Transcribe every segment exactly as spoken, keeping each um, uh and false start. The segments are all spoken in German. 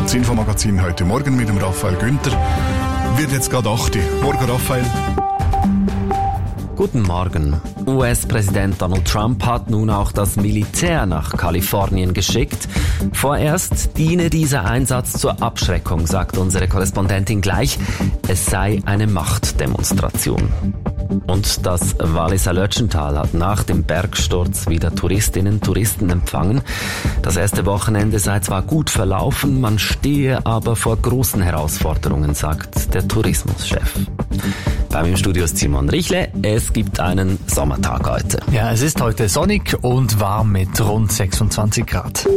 Das Infomagazin heute Morgen mit dem Raphael Günther. Wird jetzt gerade acht Uhr. Morgen, Raphael. Guten Morgen. U S-Präsident Donald Trump hat nun auch das Militär nach Kalifornien geschickt. Vorerst diene dieser Einsatz zur Abschreckung, sagt unsere Korrespondentin gleich. Es sei eine Machtdemonstration. Und das Walliser Lötschental hat nach dem Bergsturz wieder Touristinnen und Touristen empfangen. Das erste Wochenende sei zwar gut verlaufen, man stehe aber vor großen Herausforderungen, sagt der Tourismuschef. Bei mir im Studio ist Simon Richle. Es gibt einen Sommertag heute. Ja, es ist heute sonnig und warm mit rund sechsundzwanzig Grad.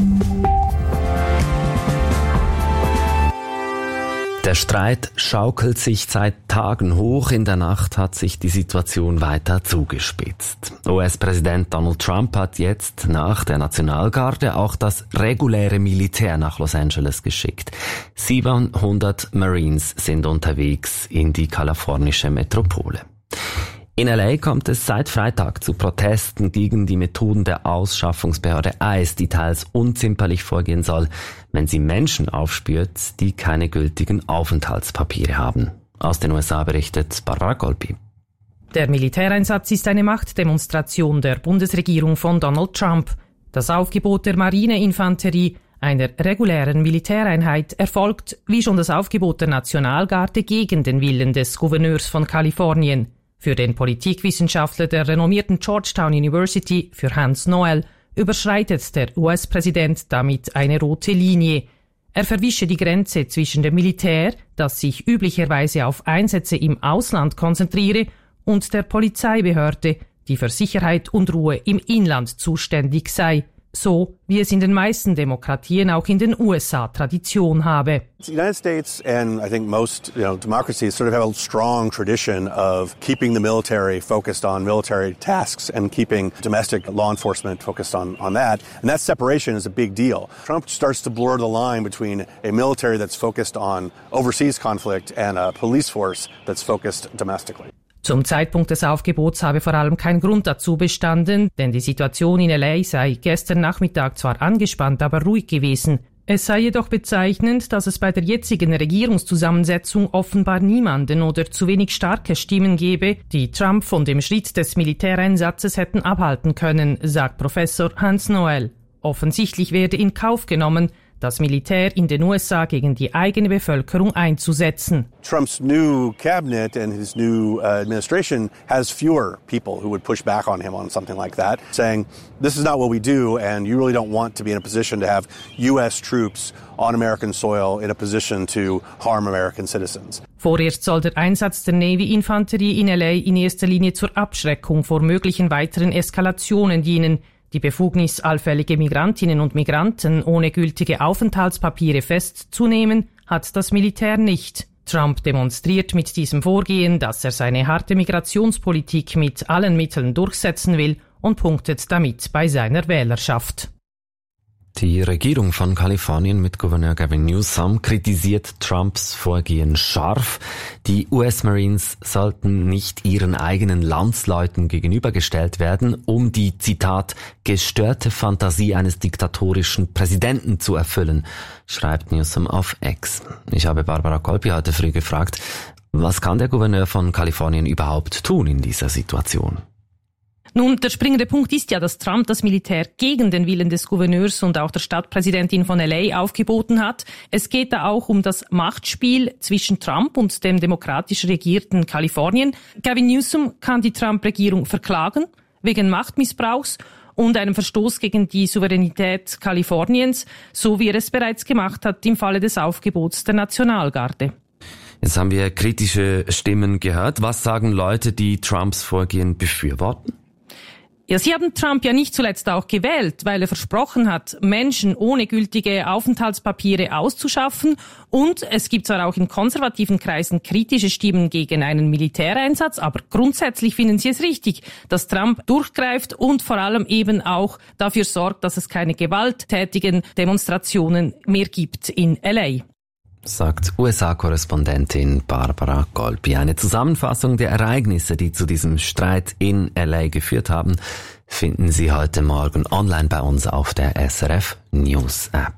Der Streit schaukelt sich seit Tagen hoch. In der Nacht hat sich die Situation weiter zugespitzt. U S-Präsident Donald Trump hat jetzt nach der Nationalgarde auch das reguläre Militär nach Los Angeles geschickt. siebenhundert Marines sind unterwegs in die kalifornische Metropole. In L A kommt es seit Freitag zu Protesten gegen die Methoden der Ausschaffungsbehörde ICE, die teils unzimperlich vorgehen soll, wenn sie Menschen aufspürt, die keine gültigen Aufenthaltspapiere haben. Aus den U S A berichtet Barbara Golpi. Der Militäreinsatz ist eine Machtdemonstration der Bundesregierung von Donald Trump. Das Aufgebot der Marineinfanterie, einer regulären Militäreinheit, erfolgt, wie schon das Aufgebot der Nationalgarde, gegen den Willen des Gouverneurs von Kalifornien. Für den Politikwissenschaftler der renommierten Georgetown University, für Hans Noel, überschreitet der U S-Präsident damit eine rote Linie. Er verwische die Grenze zwischen dem Militär, das sich üblicherweise auf Einsätze im Ausland konzentriere, und der Polizeibehörde, die für Sicherheit und Ruhe im Inland zuständig sei, so wie es in den meisten Demokratien auch in den U S A Tradition habe. The United States and I think most, you know, democracies sort of have a strong tradition of keeping the military focused on military tasks and keeping domestic law enforcement focused on, on that. And that separation is a big deal. Trump starts to blur the line between a military that's focused on overseas conflict and a police force that's focused domestically. Zum Zeitpunkt des Aufgebots habe vor allem kein Grund dazu bestanden, denn die Situation in L A sei gestern Nachmittag zwar angespannt, aber ruhig gewesen. Es sei jedoch bezeichnend, dass es bei der jetzigen Regierungszusammensetzung offenbar niemanden oder zu wenig starke Stimmen gebe, die Trump von dem Schritt des Militäreinsatzes hätten abhalten können, sagt Professor Hans Noel. Offensichtlich werde in Kauf genommen, das Militär in den U S A gegen die eigene Bevölkerung einzusetzen. Trump's new cabinet and his new uh, administration has fewer people who would push back on him on something like that, saying this is not what we do and you really don't want to be in a position to have U S troops on American soil in a position to harm American citizens. Vorerst soll der Einsatz der Navy-Infanterie in L A in erster Linie zur Abschreckung vor möglichen weiteren Eskalationen dienen. Die Befugnis, allfällige Migrantinnen und Migranten ohne gültige Aufenthaltspapiere festzunehmen, hat das Militär nicht. Trump demonstriert mit diesem Vorgehen, dass er seine harte Migrationspolitik mit allen Mitteln durchsetzen will und punktet damit bei seiner Wählerschaft. Die Regierung von Kalifornien mit Gouverneur Gavin Newsom kritisiert Trumps Vorgehen scharf. Die U S-Marines sollten nicht ihren eigenen Landsleuten gegenübergestellt werden, um die, Zitat, gestörte Fantasie eines diktatorischen Präsidenten zu erfüllen, schreibt Newsom auf X. Ich habe Barbara Golpi heute früh gefragt, was kann der Gouverneur von Kalifornien überhaupt tun in dieser Situation? Nun, der springende Punkt ist ja, dass Trump das Militär gegen den Willen des Gouverneurs und auch der Stadtpräsidentin von L A aufgeboten hat. Es geht da auch um das Machtspiel zwischen Trump und dem demokratisch regierten Kalifornien. Gavin Newsom kann die Trump-Regierung verklagen wegen Machtmissbrauchs und einem Verstoß gegen die Souveränität Kaliforniens, so wie er es bereits gemacht hat im Falle des Aufgebots der Nationalgarde. Jetzt haben wir kritische Stimmen gehört. Was sagen Leute, die Trumps Vorgehen befürworten? Ja, sie haben Trump ja nicht zuletzt auch gewählt, weil er versprochen hat, Menschen ohne gültige Aufenthaltspapiere auszuschaffen. Und es gibt zwar auch in konservativen Kreisen kritische Stimmen gegen einen Militäreinsatz, aber grundsätzlich finden sie es richtig, dass Trump durchgreift und vor allem eben auch dafür sorgt, dass es keine gewalttätigen Demonstrationen mehr gibt in L A. Sagt U S A-Korrespondentin Barbara Golpi. Eine Zusammenfassung der Ereignisse, die zu diesem Streit in L A geführt haben, finden Sie heute Morgen online bei uns auf der S R F News App.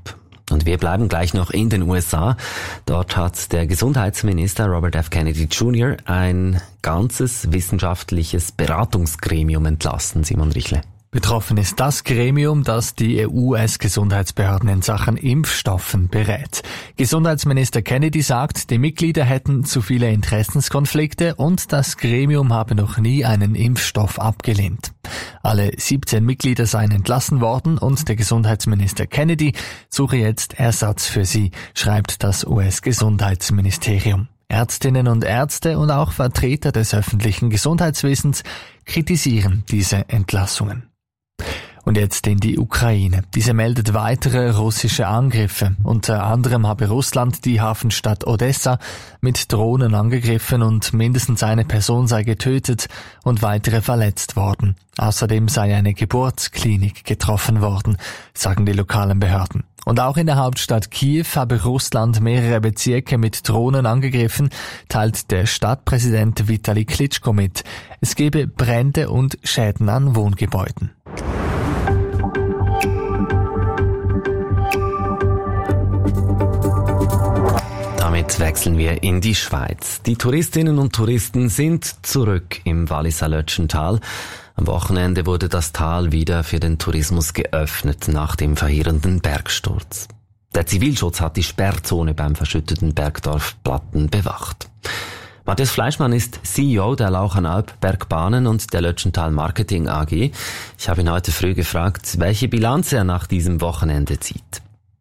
Und wir bleiben gleich noch in den U S A. Dort hat der Gesundheitsminister Robert F. Kennedy Junior ein ganzes wissenschaftliches Beratungsgremium entlassen, Simon Richle. Betroffen ist das Gremium, das die U S-Gesundheitsbehörden in Sachen Impfstoffen berät. Gesundheitsminister Kennedy sagt, die Mitglieder hätten zu viele Interessenskonflikte und das Gremium habe noch nie einen Impfstoff abgelehnt. Alle siebzehn Mitglieder seien entlassen worden und der Gesundheitsminister Kennedy suche jetzt Ersatz für sie, schreibt das U S-Gesundheitsministerium. Ärztinnen und Ärzte und auch Vertreter des öffentlichen Gesundheitswesens kritisieren diese Entlassungen. Und jetzt in die Ukraine. Diese meldet weitere russische Angriffe. Unter anderem habe Russland die Hafenstadt Odessa mit Drohnen angegriffen und mindestens eine Person sei getötet und weitere verletzt worden. Außerdem sei eine Geburtsklinik getroffen worden, sagen die lokalen Behörden. Und auch in der Hauptstadt Kiew habe Russland mehrere Bezirke mit Drohnen angegriffen, teilt der Stadtpräsident Vitali Klitschko mit. Es gebe Brände und Schäden an Wohngebäuden. Damit wechseln wir in die Schweiz. Die Touristinnen und Touristen sind zurück im Walliser Lötschental. Am Wochenende wurde das Tal wieder für den Tourismus geöffnet nach dem verheerenden Bergsturz. Der Zivilschutz hat die Sperrzone beim verschütteten Bergdorf Platten bewacht. Matthias Fleischmann ist C E O der Lauchanalp Bergbahnen und der Lötschental Marketing A G. Ich habe ihn heute früh gefragt, welche Bilanz er nach diesem Wochenende zieht.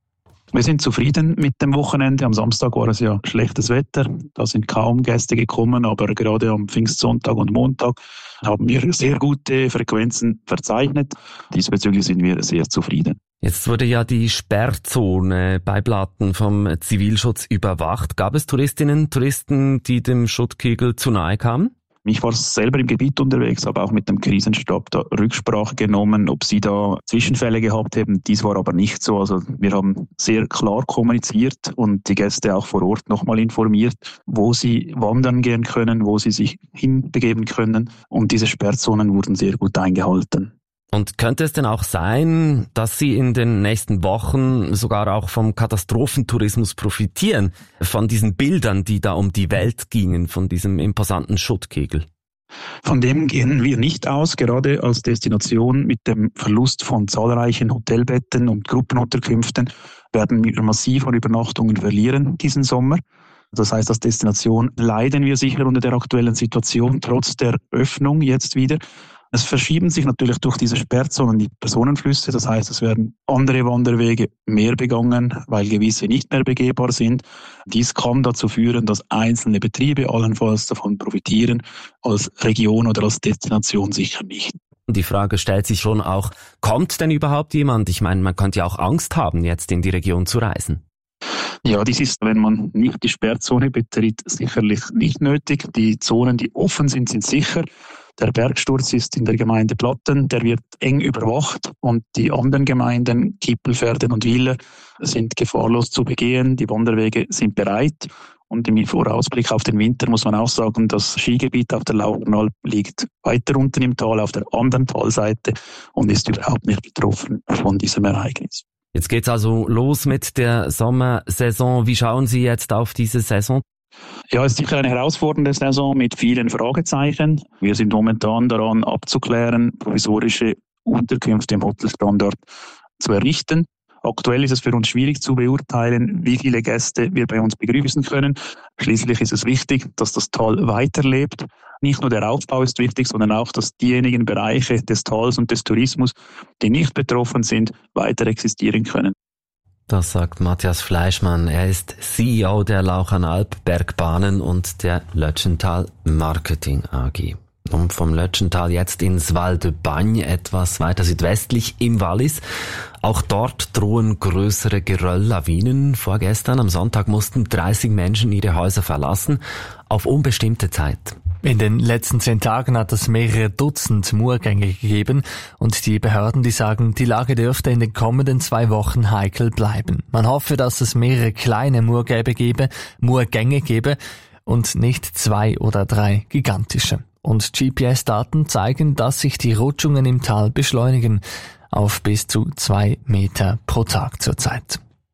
Wir sind zufrieden mit dem Wochenende. Am Samstag war es ja schlechtes Wetter. Da sind kaum Gäste gekommen, aber gerade am Pfingstsonntag und Montag haben wir sehr gute Frequenzen verzeichnet. Diesbezüglich sind wir sehr zufrieden. Jetzt wurde ja die Sperrzone bei Platten vom Zivilschutz überwacht. Gab es Touristinnen und Touristen, die dem Schuttkegel zu nahe kamen? Ich war selber im Gebiet unterwegs, habe auch mit dem Krisenstab da Rücksprache genommen, ob sie da Zwischenfälle gehabt haben. Dies war aber nicht so. Also wir haben sehr klar kommuniziert und die Gäste auch vor Ort nochmal informiert, wo sie wandern gehen können, wo sie sich hinbegeben können. Und diese Sperrzonen wurden sehr gut eingehalten. Und könnte es denn auch sein, dass Sie in den nächsten Wochen sogar auch vom Katastrophentourismus profitieren, von diesen Bildern, die da um die Welt gingen, von diesem imposanten Schuttkegel? Von dem gehen wir nicht aus, gerade als Destination mit dem Verlust von zahlreichen Hotelbetten und Gruppenunterkünften werden wir massiv an Übernachtungen verlieren diesen Sommer. Das heißt, als Destination leiden wir sicher unter der aktuellen Situation, trotz der Öffnung jetzt wieder. Es verschieben sich natürlich durch diese Sperrzonen die Personenflüsse, das heißt, es werden andere Wanderwege mehr begangen, weil gewisse nicht mehr begehbar sind. Dies kann dazu führen, dass einzelne Betriebe allenfalls davon profitieren, als Region oder als Destination sicher nicht. Die Frage stellt sich schon auch, kommt denn überhaupt jemand? Ich meine, man könnte ja auch Angst haben, jetzt in die Region zu reisen. Ja, dies ist, wenn man nicht die Sperrzone betritt, sicherlich nicht nötig. Die Zonen, die offen sind, sind sicher. Der Bergsturz ist in der Gemeinde Platten, der wird eng überwacht und die anderen Gemeinden, Kippelferden und Willer, sind gefahrlos zu begehen. Die Wanderwege sind bereit und im Vorausblick auf den Winter muss man auch sagen, das Skigebiet auf der Lauchanalp liegt weiter unten im Tal auf der anderen Talseite und ist überhaupt nicht betroffen von diesem Ereignis. Jetzt geht's also los mit der Sommersaison. Wie schauen Sie jetzt auf diese Saison? Ja, es ist sicher eine herausfordernde Saison mit vielen Fragezeichen. Wir sind momentan daran abzuklären, provisorische Unterkünfte im Hotelstandort zu errichten. Aktuell ist es für uns schwierig zu beurteilen, wie viele Gäste wir bei uns begrüßen können. Schließlich ist es wichtig, dass das Tal weiterlebt. Nicht nur der Aufbau ist wichtig, sondern auch, dass diejenigen Bereiche des Tals und des Tourismus, die nicht betroffen sind, weiter existieren können. Das sagt Matthias Fleischmann. Er ist C E O der Lauchanalp Bergbahnen und der Lötschental Marketing A G. Und vom Lötschental jetzt ins Val de Bagne, etwas weiter südwestlich im Wallis. Auch dort drohen größere Gerölllawinen. Vorgestern am Sonntag mussten dreißig Menschen ihre Häuser verlassen, auf unbestimmte Zeit. In den letzten zehn Tagen hat es mehrere Dutzend Murgänge gegeben und die Behörden, die sagen, die Lage dürfte in den kommenden zwei Wochen heikel bleiben. Man hoffe, dass es mehrere kleine Murgäbe gebe, Murgänge gebe und nicht zwei oder drei gigantische. Und G P S-Daten zeigen, dass sich die Rutschungen im Tal beschleunigen auf bis zu zwei Meter pro Tag zurzeit.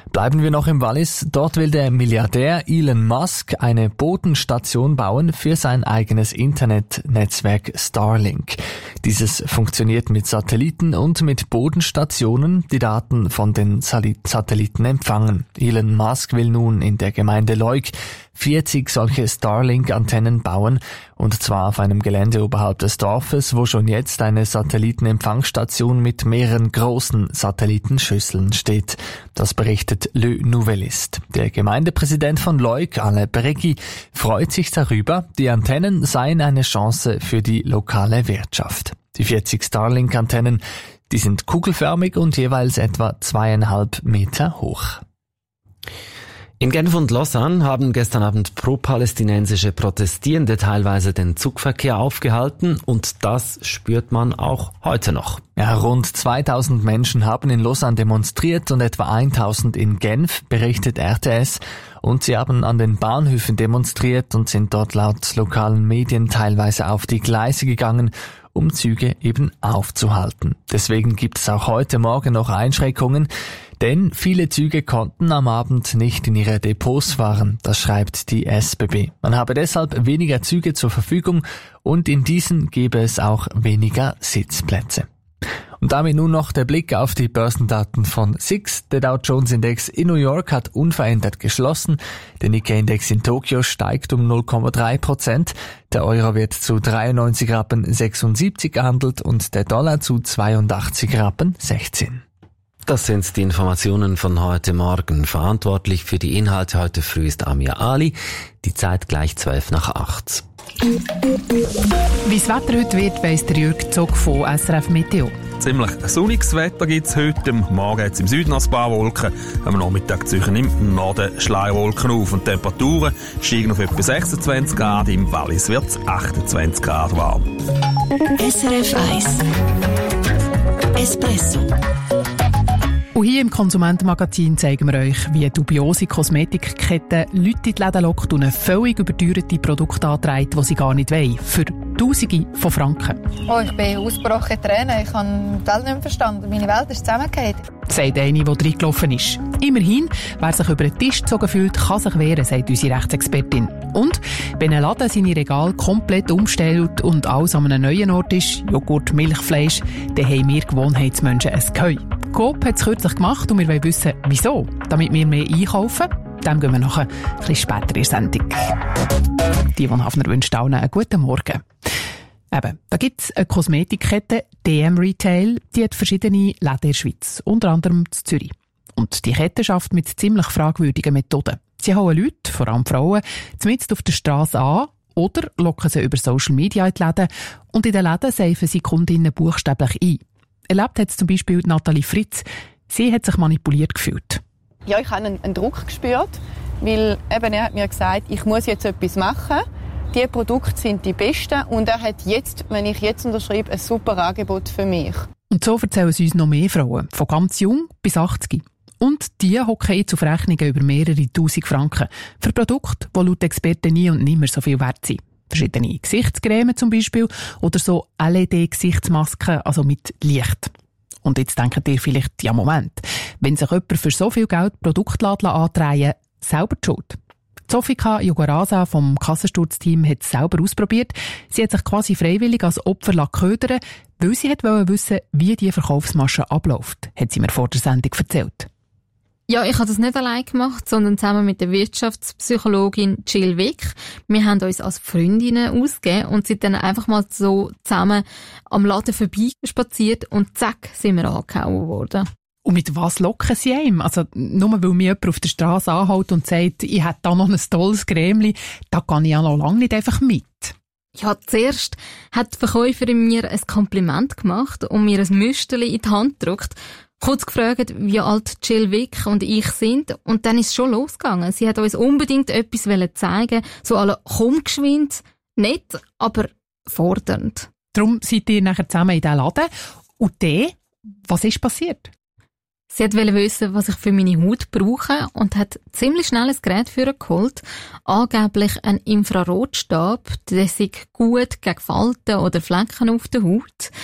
Bleiben wir noch im Wallis. Dort will der Milliardär Elon Musk eine Bodenstation bauen für sein eigenes Internetnetzwerk Starlink. Dieses funktioniert mit Satelliten und mit Bodenstationen, die Daten von den Satelliten empfangen. Elon Musk will nun in der Gemeinde Leuk vierzig solche Starlink-Antennen bauen, und zwar auf einem Gelände oberhalb des Dorfes, wo schon jetzt eine Satellitenempfangsstation mit mehreren großen Satellitenschüsseln steht. Das berichtet Le Nouvelliste. Der Gemeindepräsident von Leuk, Alain Bregui, freut sich darüber. Die Antennen seien eine Chance für die lokale Wirtschaft. Die vierzig Starlink-Antennen, die sind kugelförmig und jeweils etwa zweieinhalb Meter hoch. In Genf und Lausanne haben gestern Abend pro-palästinensische Protestierende teilweise den Zugverkehr aufgehalten, und das spürt man auch heute noch. Ja, rund zweitausend Menschen haben in Lausanne demonstriert und etwa eintausend in Genf, berichtet R T S. Und sie haben an den Bahnhöfen demonstriert und sind dort laut lokalen Medien teilweise auf die Gleise gegangen, um Züge eben aufzuhalten. Deswegen gibt es auch heute Morgen noch Einschränkungen, denn viele Züge konnten am Abend nicht in ihre Depots fahren, das schreibt die S B B. Man habe deshalb weniger Züge zur Verfügung und in diesen gebe es auch weniger Sitzplätze. Und damit nun noch der Blick auf die Börsendaten von S I X. Der Dow Jones Index in New York hat unverändert geschlossen. Der Nikkei Index in Tokio steigt um null Komma drei Prozent. Der Euro wird zu dreiundneunzig Rappen sechsundsiebzig gehandelt und der Dollar zu zweiundachtzig Rappen sechzehn. Das sind die Informationen von heute Morgen. Verantwortlich für die Inhalte heute früh ist Amir Ali. Die Zeit gleich zwölf nach acht. Wie das Wetter heute wird, weiss der Jürg Zog von S R F Meteo. Ziemlich sonniges Wetter gibt es heute. Am Morgen hat es im Süden ein paar Wolken. Am Nachmittag ziehen im Norden Schleierwolken auf. Und die Temperaturen steigen auf etwa sechsundzwanzig Grad. Im Wallis wird es achtundzwanzig Grad warm. S R F eins Espresso. Und hier im Konsumentenmagazin zeigen wir euch, wie dubiose Kosmetikkette Leute in die Läden lockt und eine völlig überteuerte Produkte antreibt, die sie gar nicht wollen. Für Tausende von Franken. Oh, ich bin ausgebrochen in Tränen. Ich habe die Welt nicht mehr verstanden. Meine Welt ist zusammengefallen. Sagt eine, die reingelaufen ist. Immerhin, wer sich über den Tisch gezogen fühlt, kann sich wehren, sagt unsere Rechtsexpertin. Und wenn ein Laden seine Regale komplett umstellt und alles an einem neuen Ort ist, Joghurt, Milch, Fleisch, dann haben wir Gewohnheitsmenschen ein Geheu. Coop hat es kürzlich gemacht und wir wollen wissen, wieso. Damit wir mehr einkaufen, dem gehen wir nachher ein bisschen später in der Sendung. Die von Hafner wünscht allen einen guten Morgen. Eben, da gibt es eine Kosmetikkette, D M Retail, die hat verschiedene Läden in der Schweiz, unter anderem in Zürich. Und die Kette schafft mit ziemlich fragwürdigen Methoden. Sie hauen Leute, vor allem Frauen, zumindest auf der Straße an oder locken sie über Social Media in die Läden und in den Läden seifen sie Kundinnen buchstäblich ein. Erlebt hat es zum Beispiel Nathalie Fritz. Sie hat sich manipuliert gefühlt. Ja, ich habe einen, einen Druck gespürt, weil eben er hat mir gesagt, ich muss jetzt etwas machen. Die Produkte sind die besten und er hat jetzt, wenn ich jetzt unterschreibe, ein super Angebot für mich. Und so erzählen es uns noch mehr Frauen, von ganz jung bis achtzig. Und die hocken jetzt auf Rechnungen über mehrere tausend Franken für Produkte, die laut Experten nie und nimmer so viel wert sind. Verschiedene Gesichtscremen zum Beispiel oder so L E D-Gesichtsmasken, also mit Licht. Und jetzt denkt ihr vielleicht, ja Moment, wenn sich jemand für so viel Geld Produktladen antreiben, selber die Schuld. Sofika Jogorasa vom Kassensturzteam hat es selber ausprobiert. Sie hat sich quasi freiwillig als Opfer ködern, weil sie wollte wissen, wie die Verkaufsmasche abläuft, hat sie mir vor der Sendung erzählt. Ja, ich habe das nicht allein gemacht, sondern zusammen mit der Wirtschaftspsychologin Jill Wick. Wir haben uns als Freundinnen ausgegeben und sind dann einfach mal so zusammen am Laden vorbei spaziert und zack, sind wir angehauen worden. Und mit was locken sie einem? Also, nur weil mir jemand auf der Straße anhält und sagt, ich hätte da noch ein tolles Cremeli, da kann ich ja noch lange nicht einfach mit. Ja, zuerst hat die Verkäuferin mir ein Kompliment gemacht und mir ein Müsterli in die Hand gedrückt. Kurz gefragt, wie alt Jill Wick und ich sind, und dann ist es schon losgegangen. Sie hat uns unbedingt etwas zeigen, so alle komm geschwind, nett, aber fordernd. Darum seid ihr nachher zusammen in diesem Laden. Und dann, was ist passiert? Sie wollte wissen, was ich für meine Haut brauche und hat ziemlich schnell ein Gerät für sie geholt. Angeblich ein Infrarotstab, der sei gut gegen Falten oder Flecken auf der Haut.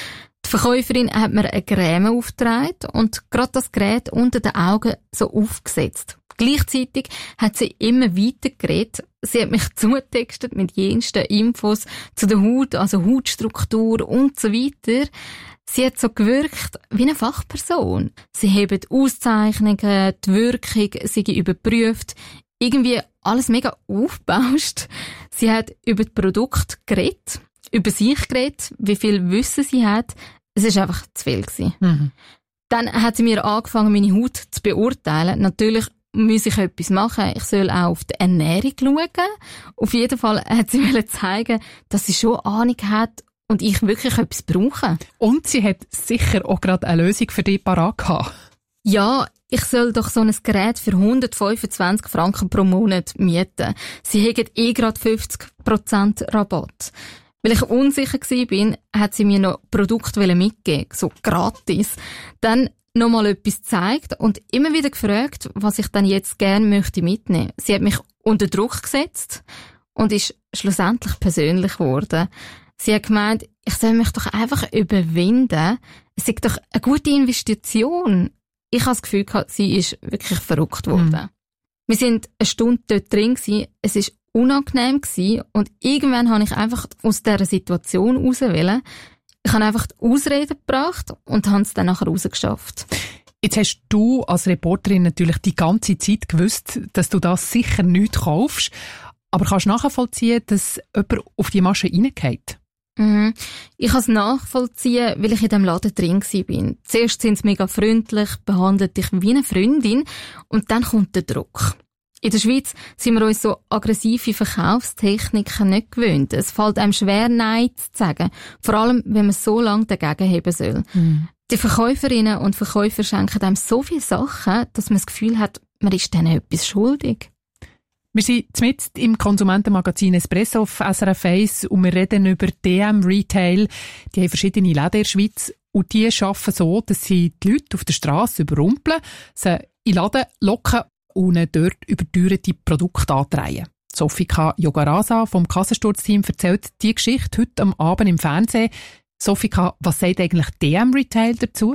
Die Verkäuferin hat mir eine Creme aufgetragen und gerade das Gerät unter den Augen so aufgesetzt. Gleichzeitig hat sie immer weiter geredet. Sie hat mich zugetextet mit jensten Infos zu der Haut, also Hautstruktur und so weiter. Sie hat so gewirkt wie eine Fachperson. Sie hebt Auszeichnungen, die Wirkung, sie überprüft, irgendwie alles mega aufgebauscht. Sie hat über das Produkt geredet, über sich geredet, wie viel Wissen sie hat. Es war einfach zu viel gewesen. Mhm. Dann hat sie mir angefangen, meine Haut zu beurteilen. Natürlich muss ich etwas machen. Ich soll auch auf die Ernährung schauen. Auf jeden Fall hat sie mir zeigen, dass sie schon Ahnung hat und ich wirklich etwas brauche. Und sie hat sicher auch gerade eine Lösung für dich parat gehabt. Ja, ich soll doch so ein Gerät für hundertfünfundzwanzig Franken pro Monat mieten. Sie haben eh gerade fünfzig Prozent Rabatt. Weil ich unsicher war, hat sie mir noch Produkte mitgegeben, so gratis. Dann noch mal etwas gezeigt und immer wieder gefragt, was ich dann jetzt gerne möchte mitnehmen. Sie hat mich unter Druck gesetzt und ist schlussendlich persönlich geworden. Sie hat gemeint, ich soll mich doch einfach überwinden. Es ist doch eine gute Investition. Ich habe das Gefühl gehabt, sie ist wirklich verrückt worden. Mhm. Wir sind eine Stunde dort drin gewesen. Es war unangenehm gewesen und irgendwann habe ich einfach aus dieser Situation rauswählen. Ich habe einfach die Ausrede gebracht und habe es dann nachher rausgeschafft. Jetzt hast du als Reporterin natürlich die ganze Zeit gewusst, dass du das sicher nicht kaufst. Aber kannst du nachvollziehen, dass jemand auf die Masche reingeht? Mhm. Ich kann es nachvollziehen, weil ich in diesem Laden drin war. Zuerst sind sie mega freundlich, behandeln dich wie eine Freundin und dann kommt der Druck. In der Schweiz sind wir uns so aggressive Verkaufstechniken nicht gewöhnt. Es fällt einem schwer, Nein zu sagen. Vor allem, wenn man so lange dagegen haben soll. Mhm. Die Verkäuferinnen und Verkäufer schenken einem so viele Sachen, dass man das Gefühl hat, man ist denen etwas schuldig. Wir sind mitten im Konsumentenmagazin Espresso auf S R F eins und wir reden über D M Retail. Die haben verschiedene Läden in der Schweiz und die arbeiten so, dass sie die Leute auf der Strasse überrumpeln, sie in den Laden locken und dort überteuerte Produkte antreiben. Sofika Yogarasa vom Kassensturzteam erzählt die Geschichte heute am Abend im Fernsehen. Sofika, was sagt eigentlich D M Retail dazu?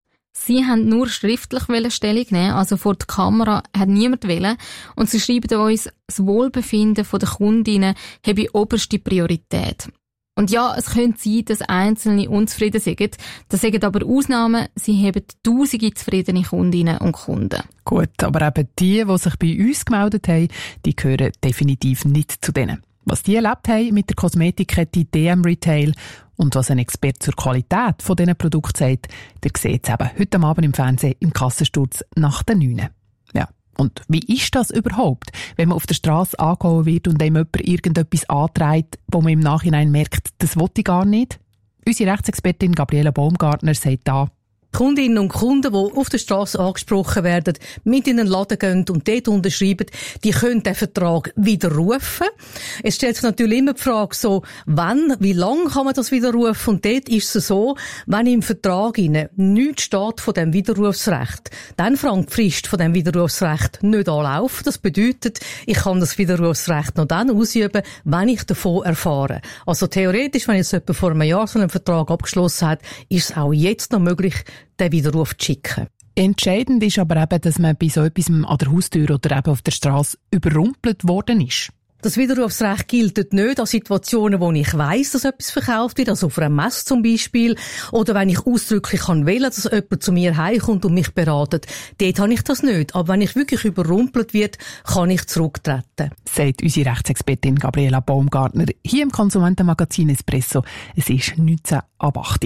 Sie haben nur schriftlich Stellung nehmen, also vor der Kamera hat niemand wollen. Und sie schreiben uns, das Wohlbefinden der Kundinnen habe oberste Priorität. Und ja, es könnte sein, dass Einzelne unzufrieden sind. Das sind aber Ausnahmen. Sie haben tausende zufriedene Kundinnen und Kunden. Gut, aber eben die, die sich bei uns gemeldet haben, die gehören definitiv nicht zu denen. Was die erlebt haben mit der Kosmetikkette D M Retail und was ein Experte zur Qualität von diesen Produkten sagt, der sieht es eben heute Abend im Fernsehen im Kassensturz nach der neun. Ja. Und wie ist das überhaupt, wenn man auf der Strasse angehauen wird und einem jemand irgendetwas antreibt, wo man im Nachhinein merkt, das will ich gar nicht? Unsere Rechtsexpertin Gabriela Baumgartner sagt da: Kundinnen und Kunden, die auf der Strasse angesprochen werden, mit in den Laden gehen und dort unterschreiben, die können den Vertrag widerrufen. Es stellt sich natürlich immer die Frage so, wann, wie lange kann man das widerrufen? Und dort ist es so, wenn im Vertrag nichts steht von dem Widerrufsrecht, dann fängt die Frist von dem Widerrufsrecht nicht anlaufen. Das bedeutet, ich kann das Widerrufsrecht noch dann ausüben, wenn ich davon erfahre. Also theoretisch, wenn jetzt jemand vor einem Jahr so einen Vertrag abgeschlossen hat, ist es auch jetzt noch möglich, den Widerruf zu schicken. Entscheidend ist aber eben, dass man bei so etwas an der Haustür oder eben auf der Strasse überrumpelt worden ist. Das Widerrufsrecht gilt nicht an Situationen, wo ich weiss, dass etwas verkauft wird, also auf einer Messe zum Beispiel, oder wenn ich ausdrücklich kann wählen, dass jemand zu mir heimkommt und mich beratet. Dort habe ich das nicht. Aber wenn ich wirklich überrumpelt wird, kann ich zurücktreten. Sagt unsere Rechtsexpertin Gabriela Baumgartner hier im Konsumentenmagazin Espresso. Es ist neunzehn ab acht.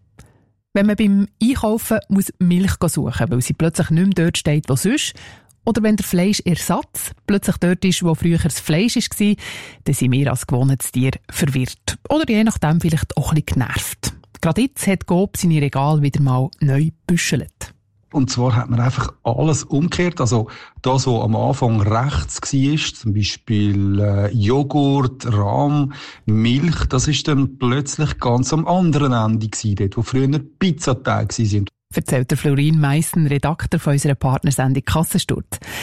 Wenn man beim Einkaufen muss Milch suchen, weil sie plötzlich nicht mehr dort steht, wo sonst, oder wenn der Fleischersatz plötzlich dort ist, wo früher das Fleisch war, dann sind wir als gewohntes Tier verwirrt. Oder je nachdem vielleicht auch ein bisschen genervt. Gerade jetzt hat Coop seine Regale wieder mal neu gebüschelt. Und zwar hat man einfach alles umgekehrt. Also das, was am Anfang rechts war, zum Beispiel äh, Joghurt, Rahm, Milch, das ist dann plötzlich ganz am anderen Ende gewesen, dort, wo früher Pizzatage waren. Erzählt der Florin Meissen, Redakteur von unserer Partnersendung Kassensturz.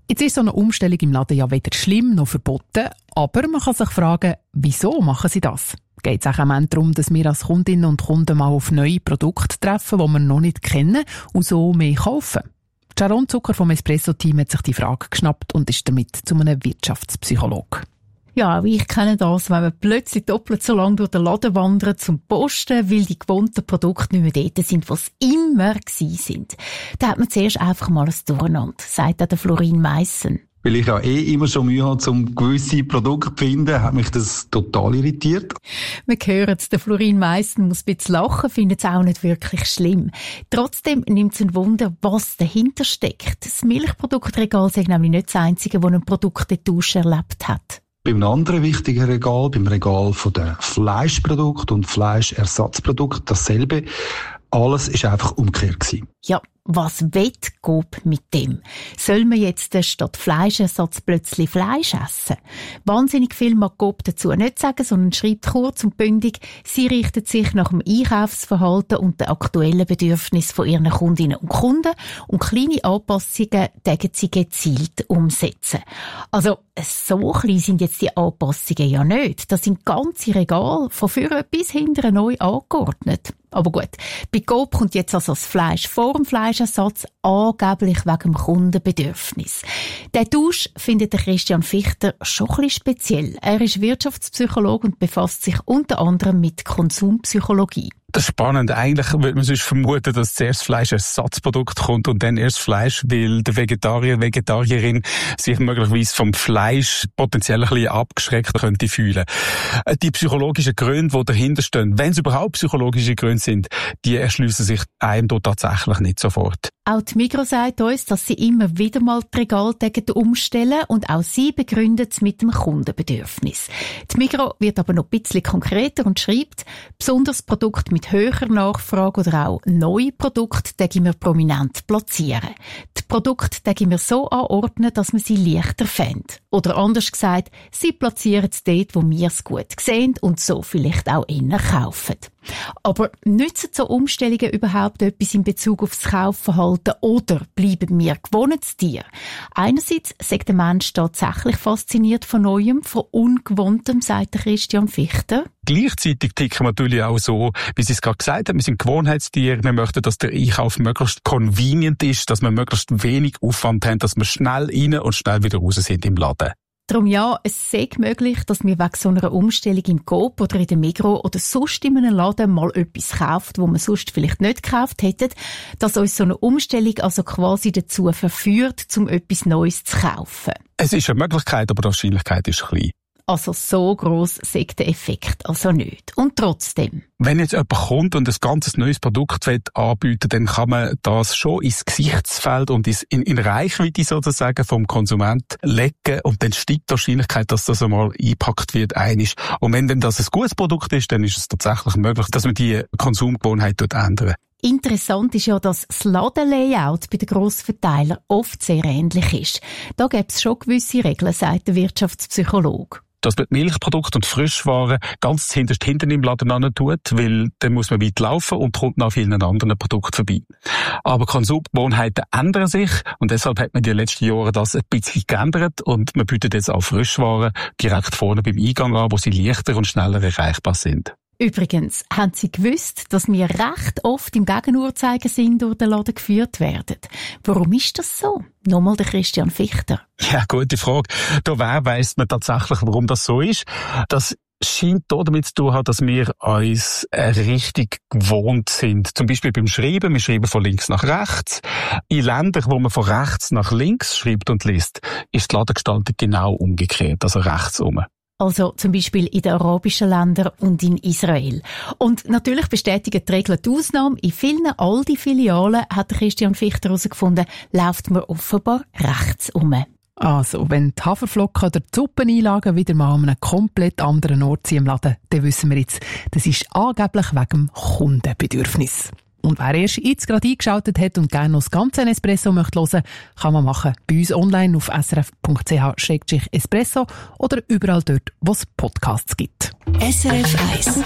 Jetzt ist so eine Umstellung im Laden ja weder schlimm noch verboten, aber man kann sich fragen, wieso machen sie das? Geht es auch am Ende darum, dass wir als Kundinnen und Kunden mal auf neue Produkte treffen, die wir noch nicht kennen und so mehr kaufen? Sharon Zucker vom Espresso-Team hat sich die Frage geschnappt und ist damit zu einem Wirtschaftspsychologe. Ja, ich kenne das, wenn man plötzlich doppelt so lange durch den Laden wandert zum Posten, weil die gewohnten Produkte nicht mehr dort sind, was immer gewesen sind. Da hat man zuerst einfach mal ein Durcheinander, sagt auch der Florin Meissen. Weil ich ja eh immer schon Mühe habe, um gewisse Produkte zu finden, hat mich das total irritiert. Wir hören es, der Florin Meissen muss ein bisschen lachen, findet es auch nicht wirklich schlimm. Trotzdem nimmt es ein Wunder, was dahinter steckt. Das Milchproduktregal ist nämlich nicht das einzige, das einen Produktetausch erlebt hat. Beim anderen wichtigen Regal, beim Regal von den Fleischprodukten und Fleischersatzprodukten, dasselbe. Alles war einfach umgekehrt gewesen. Ja, was will Coop mit dem? Soll man jetzt statt Fleischersatz plötzlich Fleisch essen? Wahnsinnig viel mag Coop dazu nicht sagen, sondern schreibt kurz und bündig, sie richtet sich nach dem Einkaufsverhalten und den aktuellen Bedürfnissen von ihren Kundinnen und Kunden und kleine Anpassungen tägen sie gezielt umsetzen. Also, so klein sind jetzt die Anpassungen ja nicht. Das sind ganze Regale von vorne bis hinten neu angeordnet. Aber gut, bei Coop kommt jetzt also das Fleisch vor dem Fleischersatz, angeblich wegen dem Kundenbedürfnis. Der Tausch findet der Christian Fichter schon ein bisschen speziell. Er ist Wirtschaftspsychologe und befasst sich unter anderem mit Konsumpsychologie. Das ist spannend. Eigentlich würde man sonst vermuten, dass zuerst Fleisch als Ersatzprodukt kommt und dann erst Fleisch, weil der Vegetarier, Vegetarierin sich möglicherweise vom Fleisch potenziell ein bisschen abgeschreckt könnte fühlen. Die psychologischen Gründe, die dahinter stehen, wenn es überhaupt psychologische Gründe sind, die erschliessen sich einem da tatsächlich nicht sofort. Auch die Migros sagt uns, dass sie immer wieder mal die Regaltäge umstellen und auch sie begründet es mit dem Kundenbedürfnis. Die Migros wird aber noch ein bisschen konkreter und schreibt, besonders Produkte mit höherer Nachfrage oder auch neue Produkte tägen wir prominent platzieren. Die Produkte tägen wir so anordnen, dass man sie leichter findet. Oder anders gesagt, sie platzieren es dort, wo wir es gut sehen und so vielleicht auch eher kaufen. Aber nützen so Umstellungen überhaupt etwas in Bezug auf das Kaufverhalten oder bleiben wir gewohntes Tier? Einerseits sagt der Mensch tatsächlich fasziniert von Neuem, von Ungewohntem, sagt der Christian Fichter. Gleichzeitig ticken wir natürlich auch so, wie Sie es gerade gesagt haben, wir sind Gewohnheitstiere, wir möchten, dass der Einkauf möglichst convenient ist, dass wir möglichst wenig Aufwand haben, dass wir schnell rein und schnell wieder raus sind im Laden. Darum ja, es sei möglich, dass wir wegen so einer Umstellung im Coop oder in der Migros oder sonst in einem Laden mal etwas kauft, wo man sonst vielleicht nicht gekauft hätte, dass uns so eine Umstellung also quasi dazu verführt, um etwas Neues zu kaufen. Es ist eine Möglichkeit, aber die Wahrscheinlichkeit ist klein. Also so gross sagt der Effekt also nicht. Und trotzdem. Wenn jetzt jemand kommt und ein ganz neues Produkt anbieten will, dann kann man das schon ins Gesichtsfeld und in, in Reichweite sozusagen vom Konsument legen und dann steigt die Wahrscheinlichkeit, dass das einmal eingepackt wird, einig. Und wenn dann das ein gutes Produkt ist, dann ist es tatsächlich möglich, dass man die Konsumgewohnheit ändert. Interessant ist ja, dass das Ladenlayout bei den Grossverteilern oft sehr ähnlich ist. Da gäbe es schon gewisse Regeln, sagt der Wirtschaftspsychologe. Dass man die Milchprodukte und Frischwaren ganz hinterst hinten im Laden an tut, weil dann muss man weit laufen und kommt nach vielen anderen Produkten vorbei. Aber Konsumgewohnheiten ändern sich und deshalb hat man in den letzten Jahren das ein bisschen geändert und man bietet jetzt auch Frischwaren direkt vorne beim Eingang an, wo sie leichter und schneller erreichbar sind. Übrigens, haben Sie gewusst, dass wir recht oft im Gegenuhrzeigersinn durch den Laden geführt werden? Warum ist das so? Nochmal der Christian Fichter. Ja, gute Frage. Da wer weiss man tatsächlich, warum das so ist. Das scheint damit zu tun haben, dass wir uns richtig gewohnt sind. Zum Beispiel beim Schreiben. Wir schreiben von links nach rechts. In Ländern, wo man von rechts nach links schreibt und liest, ist die Ladengestaltung genau umgekehrt, also rechts rum. Also zum Beispiel in den arabischen Ländern und in Israel. Und natürlich bestätigen die Regeln die Ausnahme. In vielen Aldi-Filialen, hat Christian Fichter herausgefunden, läuft man offenbar rechts um. Also, wenn die Haferflocken oder die Suppeneinlagen wieder mal an einem komplett anderen Ort sind im Laden, dann wissen wir jetzt, das ist angeblich wegen dem Kundenbedürfnis. Und wer erst jetzt gerade eingeschaltet hat und gerne noch das ganze Espresso möchte hören, kann man machen. Bei uns online auf s r f punkt c h slash espresso oder überall dort, wo es Podcasts gibt. S R F eins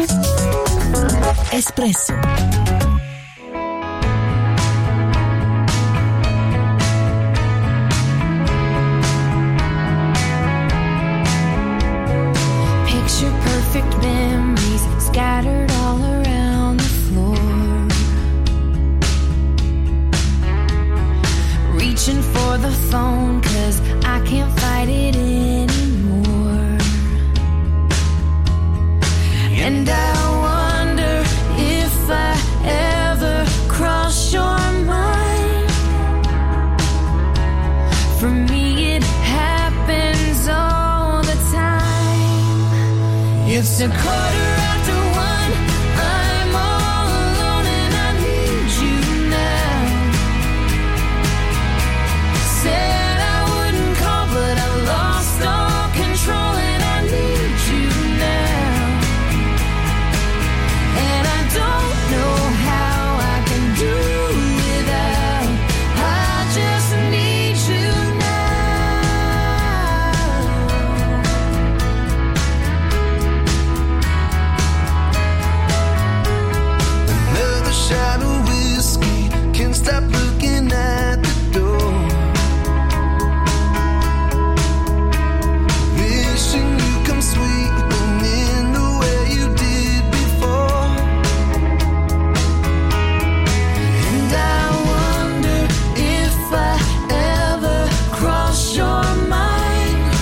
Espresso. perfect memories scattered all around the floor. Reaching for the phone 'cause I can't fight it anymore. And I wonder if I ever cross your mind. For me it happens all the time. It's a quarter after one, I'm all alone and I need you now. Said I wouldn't call but I lost all control and I need you now. And I don't know how I can do without, I just need you now. Another shot of whiskey, can't stop looking at the door. Wishing you come sweeping in the way you did before. And I wonder if I ever cross your mind.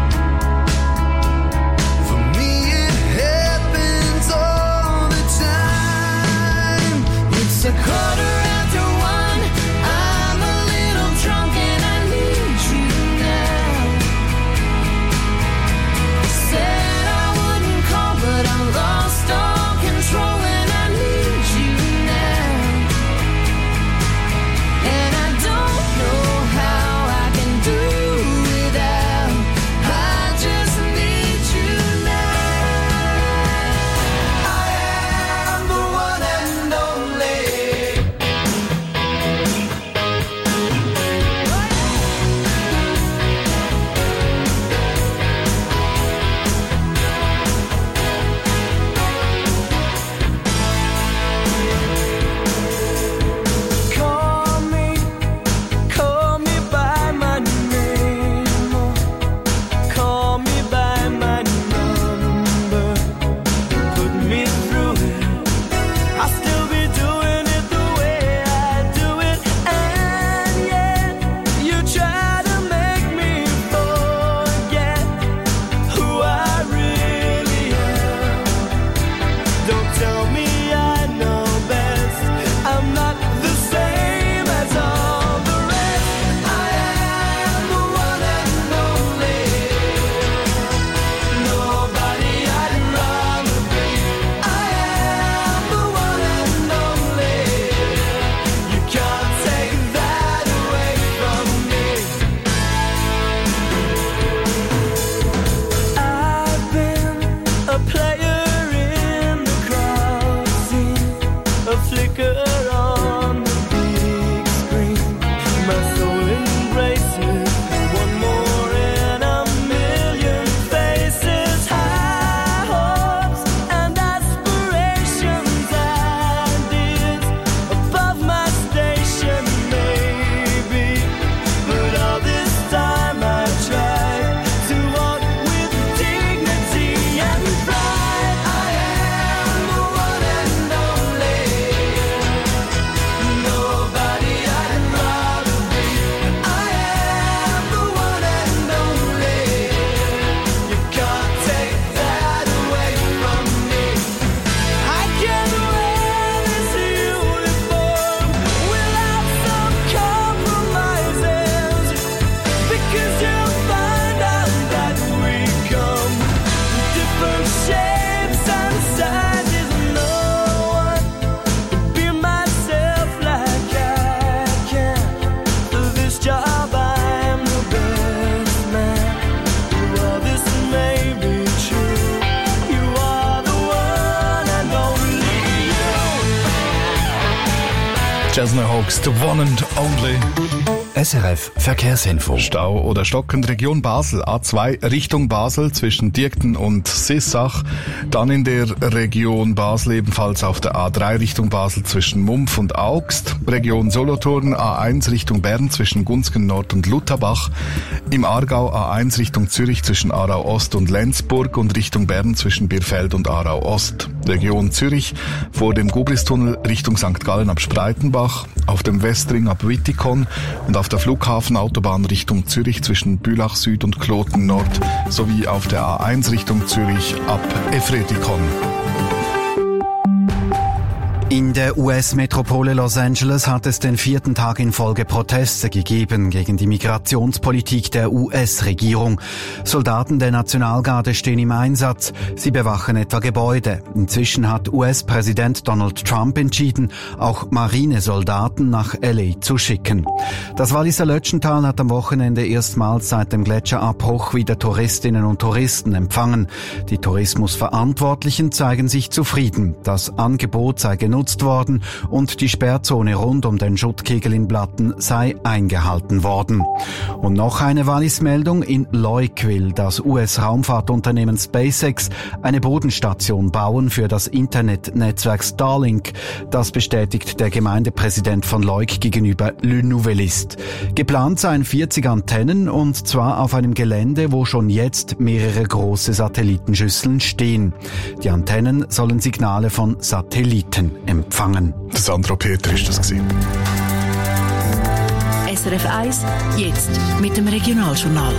For me it happens all the time. It's a quarter after one, I'm a little drunk and I need you now. Said I wouldn't call but I lost all control and I need you now. And I don't know how I can do without, I just need you now. I am the one and only. Call me, call me by my name, call me by my number, put me through it, I'll still be doing it the way I do it, and yet you try to make me forget who I really am. Don't tell me I know best, I'm not the same as all the rest. I am the one and only, nobody I'd rather be. I am the one and only, you can't take that away from me. I've been a player in the crowd scene, a flicker on the big screen. My soul embraces one more in a million faces. High hopes and aspirations, ideas above my station maybe. But all this time I tried to walk with dignity and pride. I am the one and only, nobody I'd rather be. I am the one and only, you can't take that away from me. I can wear this uniform without some compromises, because you'll find out that we come different shapes and sizes. No one can be myself like I can. For this job I'm the best man. While this may be true, you are the one and only you. Jasna Hawks, the one and only. S R F Verkehrsinfo. Stau oder stockend Region Basel, A zwei Richtung Basel zwischen Dirkten und Sissach. Dann in der Region Basel ebenfalls auf der A drei Richtung Basel zwischen Mumpf und Augst. Region Solothurn A eins Richtung Bern zwischen Gunzgen Nord und Lutherbach. Im Aargau A eins Richtung Zürich zwischen Aarau Ost und Lenzburg und Richtung Bern zwischen Birfeld und Aarau Ost. Region Zürich vor dem Gubristunnel Richtung Sankt Gallen ab Spreitenbach. Auf dem Westring ab Wittikon und auf der Flughafenautobahn Richtung Zürich zwischen Bülach Süd und Kloten Nord sowie auf der A eins Richtung Zürich ab Efretikon. In der U S-Metropole Los Angeles hat es den vierten Tag in Folge Proteste gegeben gegen die Migrationspolitik der U S-Regierung. Soldaten der Nationalgarde stehen im Einsatz. Sie bewachen etwa Gebäude. Inzwischen hat U S-Präsident Donald Trump entschieden, auch Marinesoldaten nach L A zu schicken. Das Walliser Lötschental hat am Wochenende erstmals seit dem Gletscherabbruch wieder Touristinnen und Touristen empfangen. Die Tourismusverantwortlichen zeigen sich zufrieden. Das Angebot sei genutzt worden und die Sperrzone rund um den Schuttkegel in Blatten sei eingehalten worden. Und noch eine Wallis-Meldung: In Leuk will das U S-Raumfahrtunternehmen SpaceX eine Bodenstation bauen für das Internetnetzwerk Starlink. Das bestätigt der Gemeindepräsident von Leuk gegenüber Le Nouvelliste. Geplant seien vierzig Antennen und zwar auf einem Gelände, wo schon jetzt mehrere große Satellitenschüsseln stehen. Die Antennen sollen Signale von Satelliten empfangen. Sandro Peter ist das gewesen. S R F eins, jetzt mit dem Regionaljournal.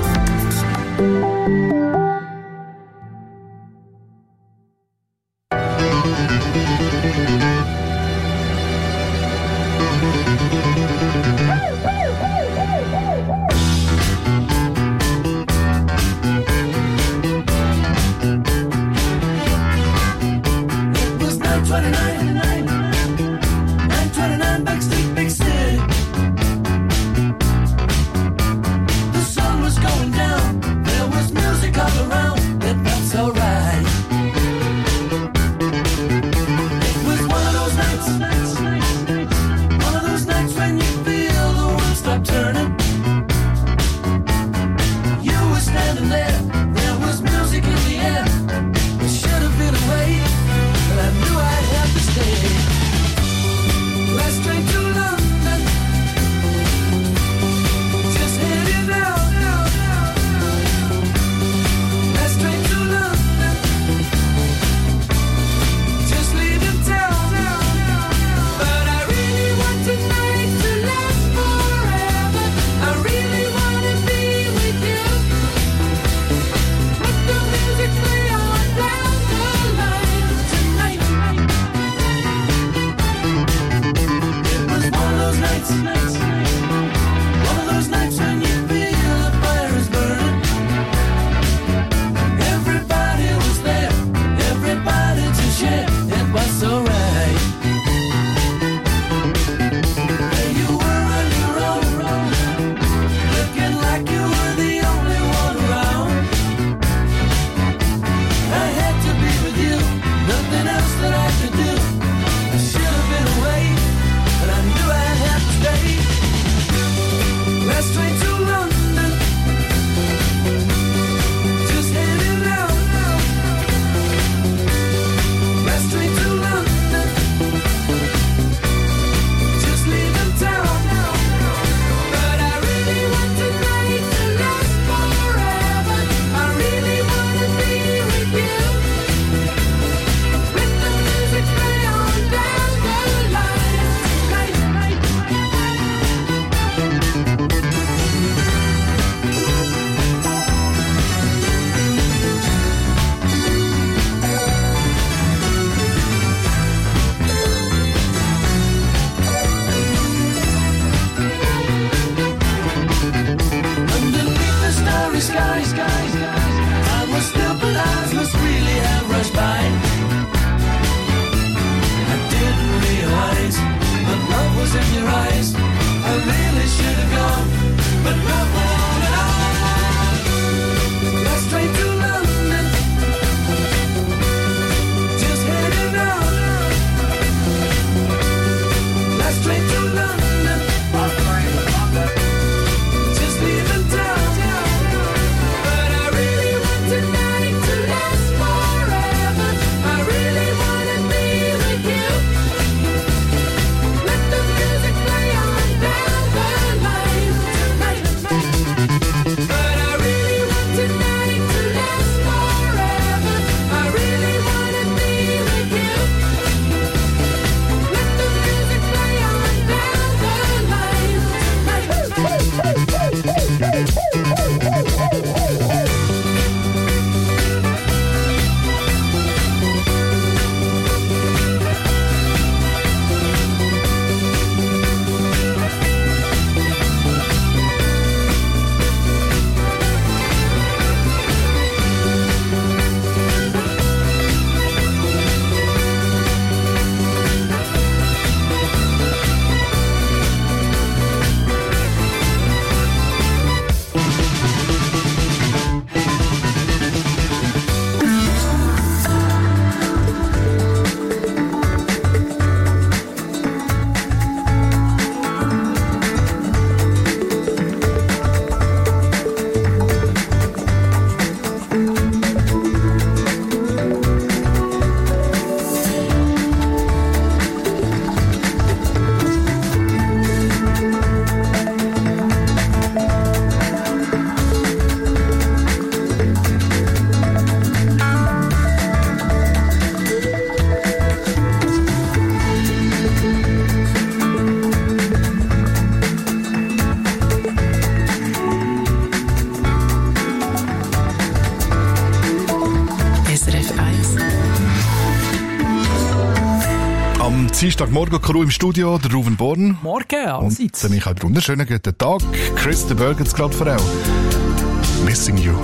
Dienstagmorgen Crew im Studio, der Ruben Born. Morgen, allerseits. Und der Michael Brunner. Schönen guten Tag. Chris de Berg jetzt gerade vor auch. Missing You.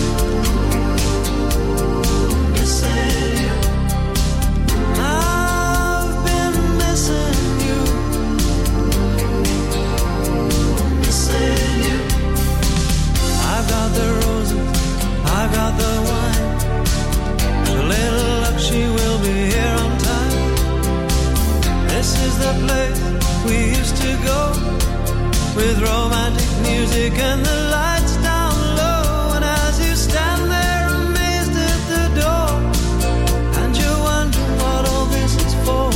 I got the wine, a little luck, she will be here on time. This is the place we used to go, with romantic music and the lights down low. And as you stand there amazed at the door, and you wonder what all this is for,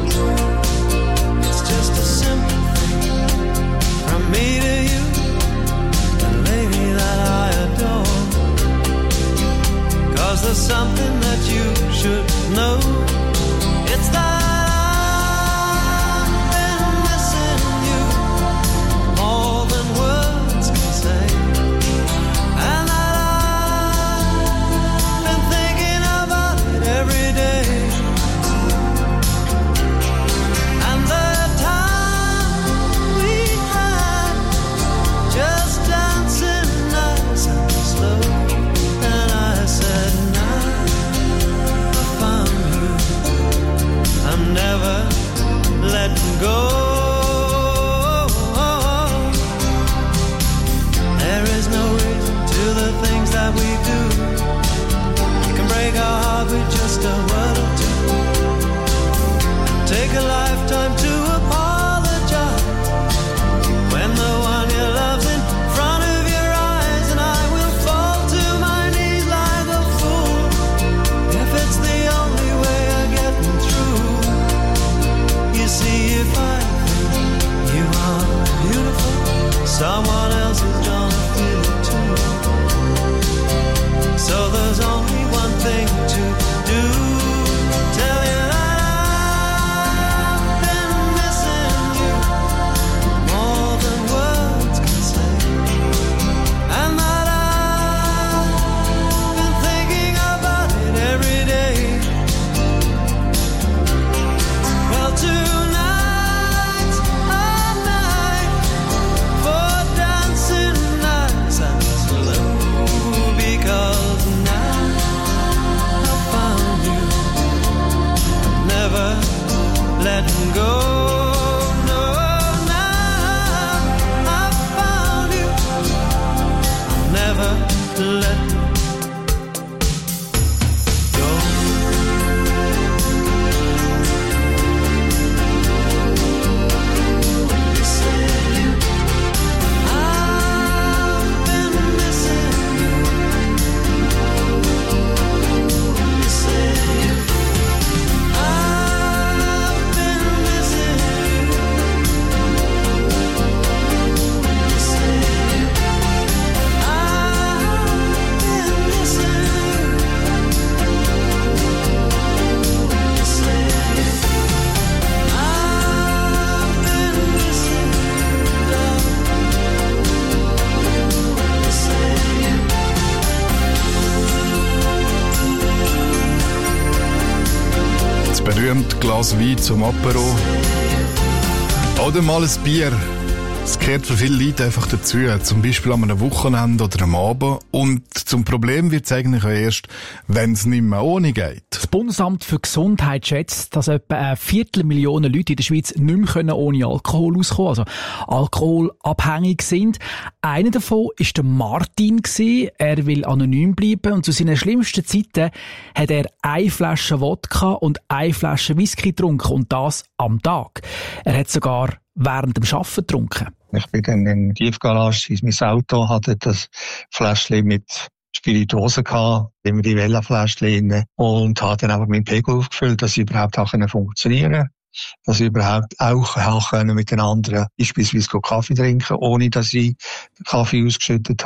it's just a simple thing from me to you, the lady that I adore. 'Cause there's something that you should know. It's that I've been missing you more than words can say, and that I've been thinking about it every day. And the time we had, just dancing nice and slow, and I said, I'm never letting go. There is no reason to the things that we do. We can break our heart with just a word or two. Take a lifetime to apologize when the one you love's in front of your eyes, and I will fall to my knees like a fool if it's the only way of getting through. You see, if I think you are beautiful, someone else is gonna feel it too. So there's only one thing to do. Tell you that I've been missing you more than words can say, and that I've been thinking about it every day. Well, tonight's our night for dancing nice and slow, because now I found you, I'm never letting go. No, now I found you, I'm never letting berühmt Glas Wein zum Apero. Oder mal ein Bier. Es gehört für viele Leute einfach dazu. Zum Beispiel an einem Wochenende oder am Abend. Und zum Problem wird es eigentlich auch erst, wenn es nicht mehr ohne geht. Das Bundesamt für Gesundheit schätzt, dass etwa eine Viertelmillion Leute in der Schweiz nicht mehr ohne Alkohol auskommen, also alkoholabhängig sind. Einer davon war der Martin. Er will anonym bleiben und zu seinen schlimmsten Zeiten hat er eine Flasche Wodka und eine Flasche Whisky getrunken, und das am Tag. Er hat sogar während dem Arbeiten getrunken. Ich bin dann in der Tiefgarage, in mein Auto, hatte das Fläschchen mit Spirituose gehabt, immer die Vella-Fläschchen rein, und habe dann einfach meinen Pegel aufgefüllt, dass ich überhaupt auch funktionieren konnte. Dass ich überhaupt auch, auch mit den anderen beispielsweise Kaffee trinken, ohne dass ich Kaffee ausgeschüttet habe.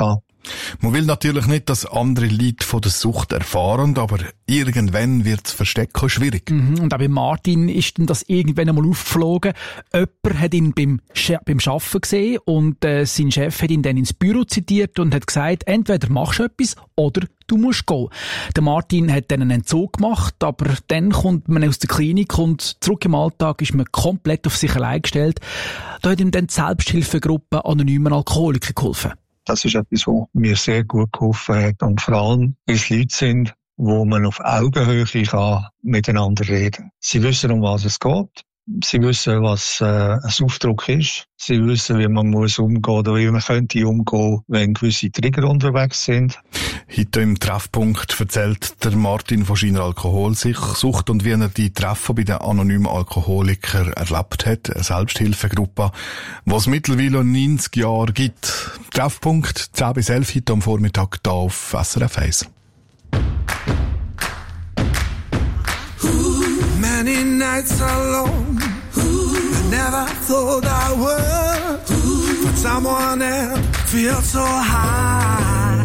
Man will natürlich nicht, dass andere Leute von der Sucht erfahren, aber irgendwann wird das Verstecken schwierig. Mhm. Und auch bei Martin ist dann das irgendwann einmal aufgeflogen. Jemand hat ihn beim, Sch- beim Arbeiten gesehen und äh, sein Chef hat ihn dann ins Büro zitiert und hat gesagt, entweder machst du etwas oder du musst gehen. Der Martin hat dann einen Entzug gemacht, aber dann kommt man aus der Klinik und zurück im Alltag ist man komplett auf sich allein gestellt. Da hat ihm dann die Selbsthilfegruppe Anonymer Alkoholiker geholfen. Das ist etwas, was mir sehr gut geholfen hat. Und vor allem, weil es Leute sind, wo man auf Augenhöhe kann miteinander reden. Sie wissen, um was es geht. Sie wissen, was äh, ein Aufdruck ist. Sie wissen, wie man muss umgehen oder wie man könnte umgehen, wenn gewisse Trigger unterwegs sind. Heute im Treffpunkt erzählt der Martin von seiner Alkoholsucht und wie er die Treffen bei den anonymen Alkoholikern erlebt hat. Eine Selbsthilfegruppe, die es mittlerweile neunzig Jahre gibt. Treffpunkt zehn bis elf heute am Vormittag hier auf S R F eins. Many nights alone, I never thought I would find someone else feel so high.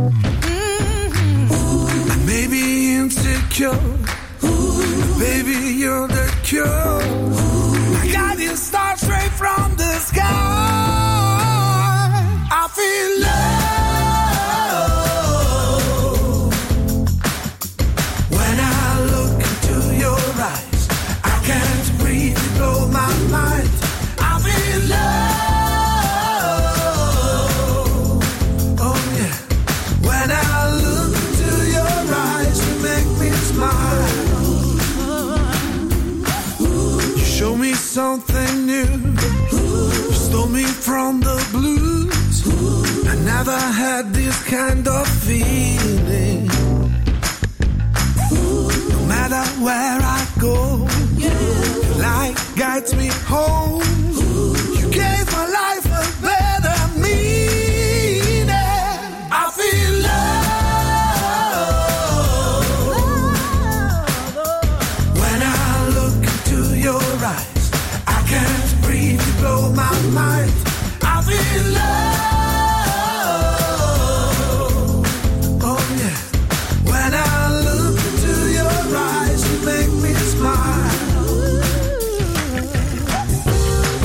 Mm-hmm. I may be insecure, but baby, you're the cure. I got you stars straight from the sky. I feel love when I look into your eyes. Can't breathe, you blow my mind. I feel love. Oh yeah. When I look into your eyes, you make me smile. You show me something new. You stole me from the blues. I never had this kind of feeling. No matter where I go, your light guides me home. You gave my life a better meaning. I feel love when I look into your eyes. I can't breathe, you blow my mind. I feel love. Oh yeah. When I look into your eyes, you make me smile.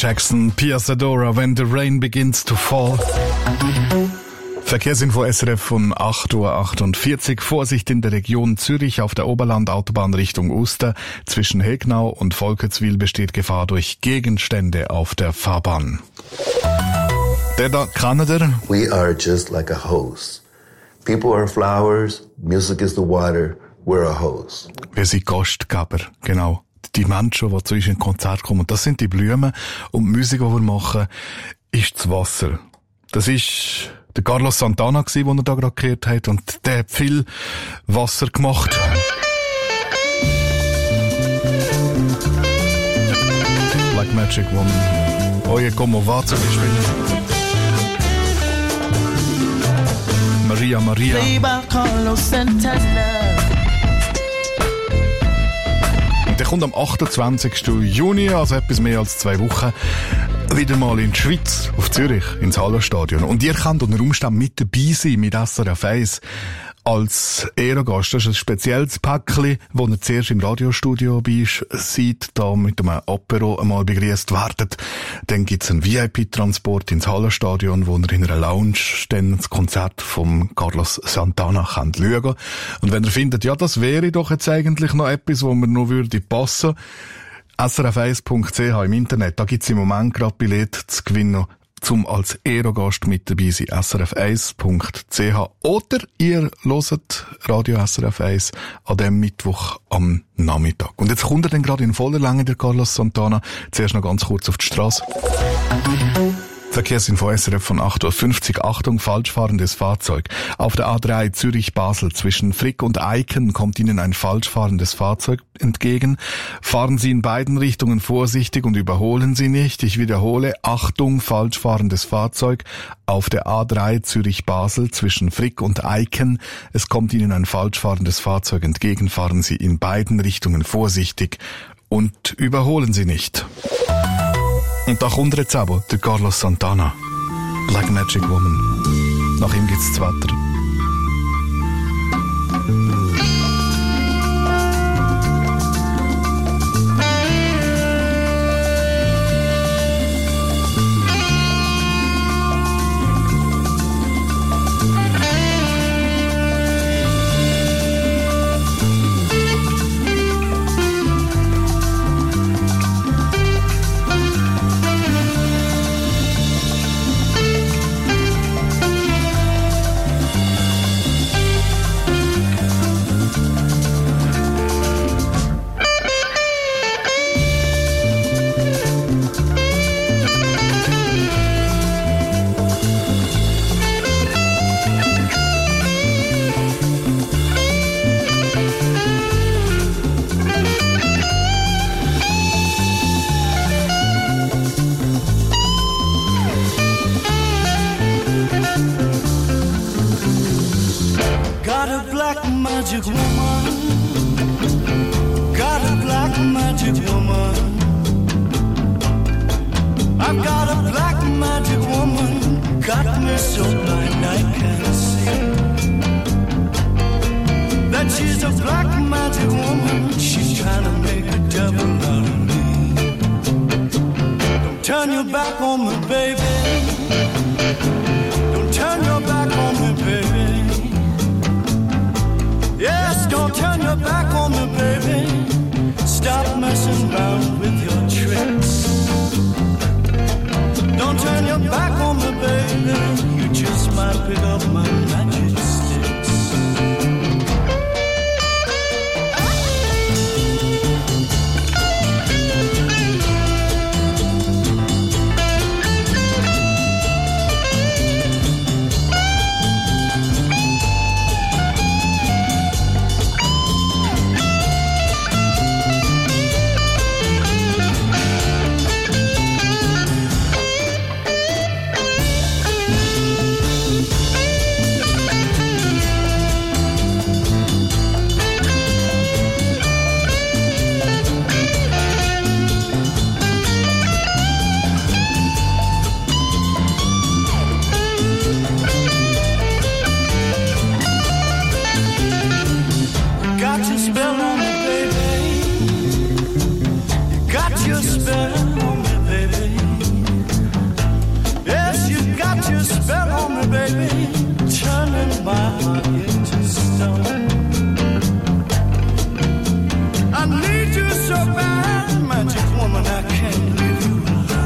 Jackson, Pia Zadora, When the Rain Begins to Fall. Verkehrsinfo S R F von acht Uhr achtundvierzig. Vorsicht in der Region Zürich auf der Oberlandautobahn Richtung Uster. Zwischen Hegnau und Volkertswil besteht Gefahr durch Gegenstände auf der Fahrbahn. Der da, Kanada. We are just like a hose. People are flowers, music is the water, we're a hose. Wir sind Gastgeber, genau. Die Menschen, die zu uns in Konzert kommen, das sind die Blumen. Und die Musik, die wir machen, ist das Wasser. Das ist der Carlos Santana gsi, den er da gerade gehört hat, und der hat viel Wasser gemacht. Like Magic Woman. Oye, como va zum Beispiel. Maria, Maria. Und der kommt am achtundzwanzigsten Juni, also etwas mehr als zwei Wochen, wieder mal in die Schweiz, auf Zürich, ins Hallenstadion. Und ihr könnt unter Umständen mit dabei sein, mit S R F eins, als Ehrengast. Das ist ein spezielles Päckchen, wo ihr zuerst im Radiostudio bei seid, da mit einem Apero einmal begrüßt werdet. Dann gibt's einen V I P-Transport ins Hallenstadion, wo ihr in einer Lounge dann das Konzert vom Carlos Santana könnt schauen. Und wenn ihr findet, ja, das wäre doch jetzt eigentlich noch etwas, wo mir noch würde passen, S R F eins Punkt C H im Internet, da gibt's im Moment gerade Billette zu gewinnen, zum als Ehrengast mit dabei sein. S R F eins Punkt C H. Oder ihr hört Radio S R F eins an dem Mittwoch am Nachmittag. Und jetzt kommt er dann gerade in voller Länge, der Carlos Santana. Zuerst noch ganz kurz auf die Straße. Verkehrsinfo S R F von acht Uhr fünfzig. Achtung, falschfahrendes Fahrzeug. Auf der A drei Zürich-Basel zwischen Frick und Eiken kommt Ihnen ein falschfahrendes Fahrzeug entgegen. Fahren Sie in beiden Richtungen vorsichtig und überholen Sie nicht. Ich wiederhole, Achtung, falschfahrendes Fahrzeug. Auf der A drei Zürich-Basel zwischen Frick und Eiken. Es kommt Ihnen ein falschfahrendes Fahrzeug entgegen. Fahren Sie in beiden Richtungen vorsichtig und überholen Sie nicht. Und da kommt jetzt aber der Carlos Santana. Like Magic Woman. Nach ihm gibt's das Wetter. Magic woman, got a black magic woman. I've got a black magic woman, got me so blind I can't see. That she's a black magic woman, she's trying to make a devil out of me. Don't turn your back on me, baby. Don't turn your back on me, baby. Yes, don't turn your back on me, baby. Stop messing around with your tricks. Don't turn your back on me, baby. You just might pick up my magic sticks. baby, turning my heart into stone. I need you so bad, magic woman, I can't leave you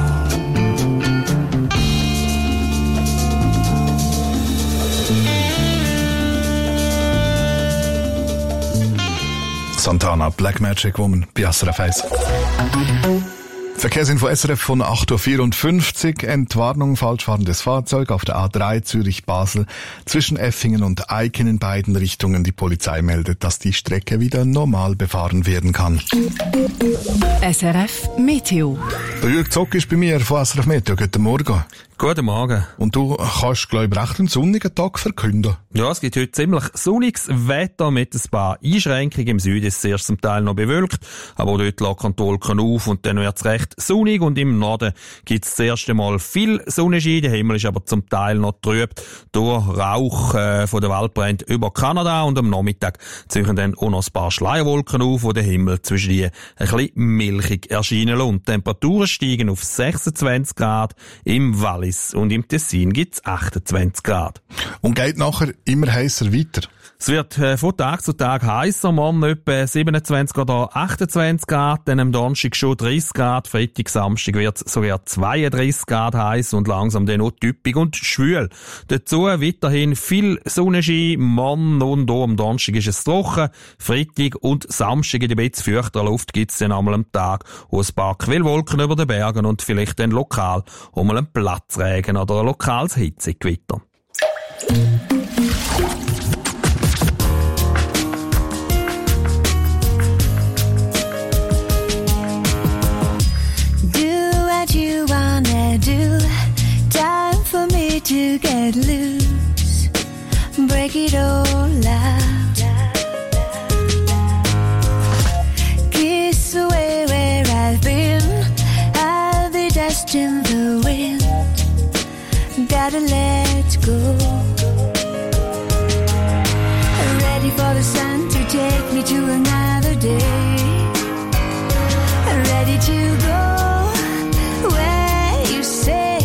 Santana, Black Magic Woman, bei S R F eins. Verkehrsinfo S R F von acht Uhr vierundfünfzig. Entwarnung, falschfahrendes Fahrzeug auf der A drei Zürich-Basel zwischen Effingen und Eiken in beiden Richtungen. Die Polizei meldet, dass die Strecke wieder normal befahren werden kann. S R F Meteo. Der Jürg Zock ist bei mir von S R F Meteo. Guten Morgen. Guten Morgen. Und du kannst, glaube ich, recht einen sonnigen Tag verkünden. Ja, es gibt heute ziemlich sonniges Wetter mit ein paar Einschränkungen. Im Süden ist es erst zum Teil noch bewölkt, aber dort lockern die Wolken auf und dann wird es recht sonnig. Und im Norden gibt es das erste Mal viel Sonnenschein. Der Himmel ist aber zum Teil noch trüb durch Rauch äh, von der Waldbrände über Kanada. Und am Nachmittag ziehen dann auch noch ein paar Schleierwolken auf, wo der Himmel zwischen die ein bisschen milchig erscheinen lässt. Die Temperaturen steigen auf sechsundzwanzig Grad im Wallis. Und im Tessin gibt's achtundzwanzig Grad. Und geht nachher immer heißer weiter? Es wird äh, von Tag zu Tag heißer. Morgen etwa siebenundzwanzig oder achtundzwanzig Grad, dann am Donnerstag schon dreißig Grad, Freitag, Samstag wird es sogar zweiunddreißig Grad heiß und langsam dann auch typisch und schwül. Dazu weiterhin viel Sonnenschein. Morgen und auch am Donnerstag ist es trocken. Freitag und Samstag in der bisschen feuchter Luft gibt's dann einmal am Tag auch ein paar Quellwolken über den Bergen und vielleicht dann lokal auch mal einen Platzregen oder ein lokales Hitzegewitter. You wanna do, time for me to get loose, break it all out, kiss away where I've been, I'll be dust in the wind, gotta let go, ready for the sun to take me to another day, ready to go where you say,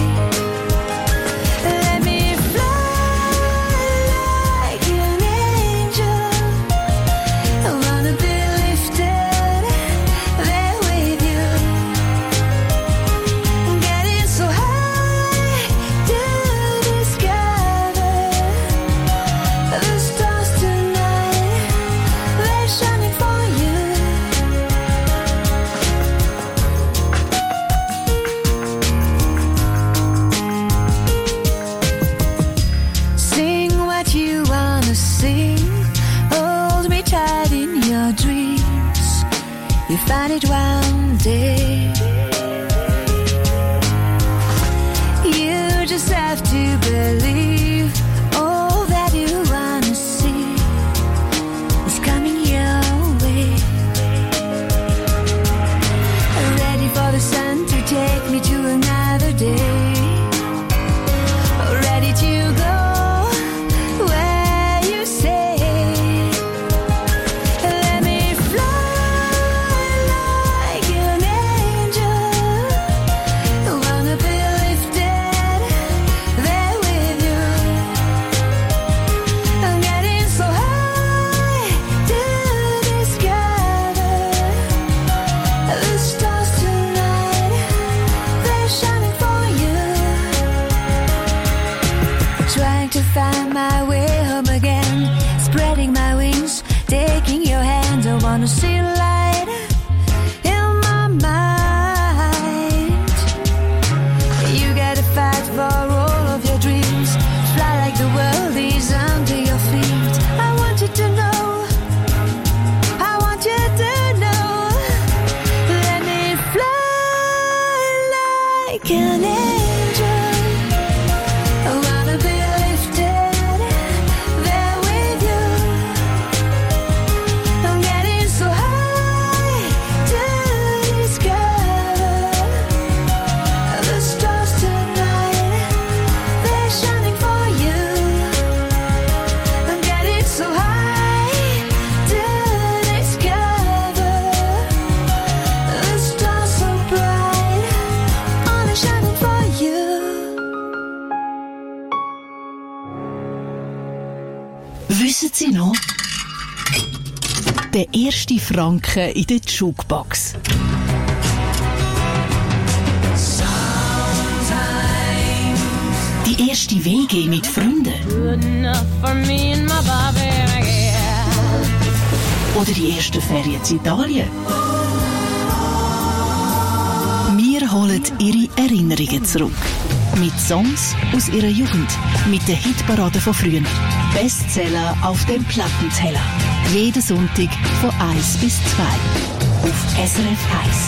let me fly like an angel, I wanna be lifted there with you, getting so high to discover the stars tonight, they're shining for you. You wanna sing, hold me tight in your dreams, you find it one day, you just have to believe all that you wanna see is coming your way, ready for the sun to take me to another day, ready to go where you say, let me fly like an angel, I wanna be lifted there with you, I'm getting so high to discover the stars tonight, they're shining for you, trying to find my way home again, spreading my wings, taking your hand, I wanna see light in my mind, you gotta fight for all of your dreams, fly like the world is under your feet, I want you to know, I want you to know, let me fly like an angel, I wanna be lifted Wissen Sie noch? Der erste Franken in der Jukebox. Die erste W G mit Freunden. Oder die ersten Ferien in Italien. Wir holen Ihre Erinnerungen zurück. Mit Songs aus Ihrer Jugend. Mit den Hitparaden von früher. Bestseller auf dem Plattenteller. Jeden Sonntag von eins bis zwei. Auf S R F eins.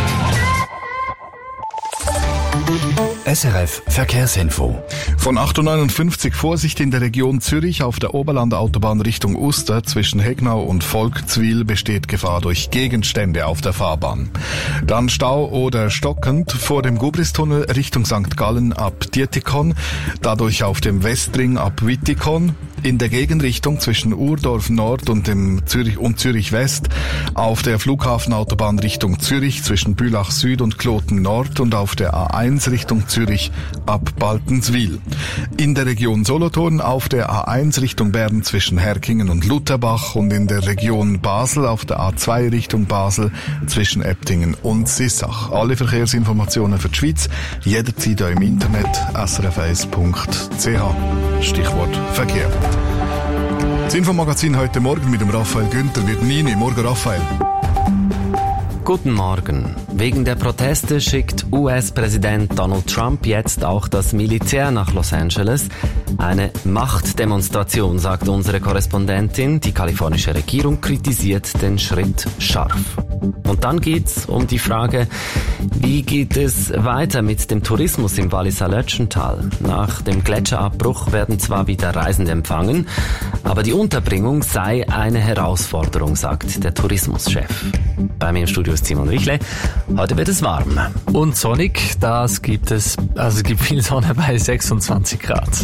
S R F Verkehrsinfo. Von acht Uhr neunundfünfzig Vorsicht in der Region Zürich auf der Oberlandautobahn Richtung Uster zwischen Hegnau und Volkzwil besteht Gefahr durch Gegenstände auf der Fahrbahn. Dann Stau oder stockend vor dem Gubristunnel Richtung Sankt Gallen ab Dietikon, dadurch auf dem Westring ab Wittikon, in der Gegenrichtung zwischen Urdorf Nord und dem Zürich und Zürich West, auf der Flughafenautobahn Richtung Zürich zwischen Bülach Süd und Kloten Nord und auf der A eins Richtung Zürich ab Baltenswil. In der Region Solothurn auf der A eins Richtung Bern zwischen Herkingen und Lutherbach und in der Region Basel auf der A zwei Richtung Basel zwischen Ebtingen und Sissach. Alle Verkehrsinformationen für die Schweiz jederzeit auch im Internet s r f eins punkt c h. Stichwort Verkehr. Das Infomagazin heute Morgen mit dem Raphael Günther wird Nini. Morgen, Raphael. Guten Morgen. Wegen der Proteste schickt U S-Präsident Donald Trump jetzt auch das Militär nach Los Angeles. Eine Machtdemonstration, sagt unsere Korrespondentin. Die kalifornische Regierung kritisiert den Schritt scharf. Und dann geht's um die Frage, wie geht es weiter mit dem Tourismus im Walliser Lötschental? Nach dem Gletscherabbruch werden zwar wieder Reisende empfangen, aber die Unterbringung sei eine Herausforderung, sagt der Tourismuschef. Bei mir im Studio ist Simon Richle. Heute wird es warm. Und sonnig, das gibt es, also es gibt viel Sonne bei sechsundzwanzig Grad.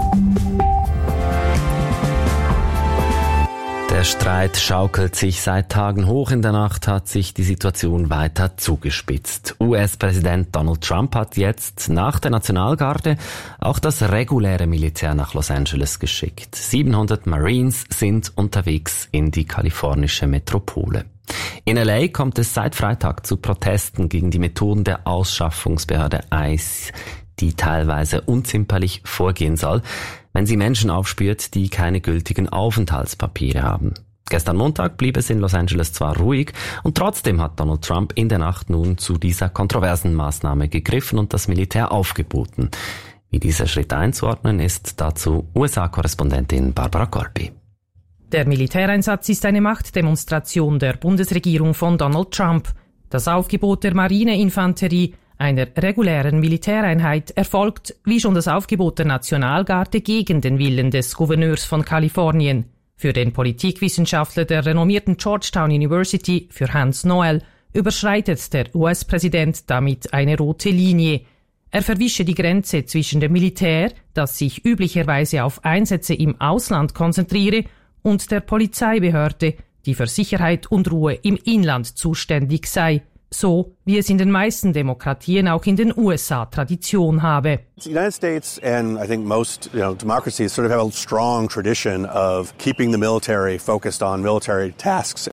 Der Streit schaukelt sich seit Tagen hoch. In der Nacht hat sich die Situation weiter zugespitzt. U S-Präsident Donald Trump hat jetzt nach der Nationalgarde auch das reguläre Militär nach Los Angeles geschickt. siebenhundert Marines sind unterwegs in die kalifornische Metropole. In L A kommt es seit Freitag zu Protesten gegen die Methoden der Ausschaffungsbehörde ICE, die teilweise unzimperlich vorgehen soll, wenn sie Menschen aufspürt, die keine gültigen Aufenthaltspapiere haben. Gestern Montag blieb es in Los Angeles zwar ruhig und trotzdem hat Donald Trump in der Nacht nun zu dieser kontroversen Maßnahme gegriffen und das Militär aufgeboten. Wie dieser Schritt einzuordnen ist, dazu U S A-Korrespondentin Barbara Colby. Der Militäreinsatz ist eine Machtdemonstration der Bundesregierung von Donald Trump. Das Aufgebot der Marineinfanterie, einer regulären Militäreinheit, erfolgt, wie schon das Aufgebot der Nationalgarde, gegen den Willen des Gouverneurs von Kalifornien. Für den Politikwissenschaftler der renommierten Georgetown University, für Hans Noel, überschreitet der U S-Präsident damit eine rote Linie. Er verwische die Grenze zwischen dem Militär, das sich üblicherweise auf Einsätze im Ausland konzentriere, und der Polizeibehörde, die für Sicherheit und Ruhe im Inland zuständig sei, so wie es in den meisten Demokratien auch in den U S A Tradition habe. The United States and I think most, you know, democracies sort of have a strong tradition of keeping the military focused on military tasks.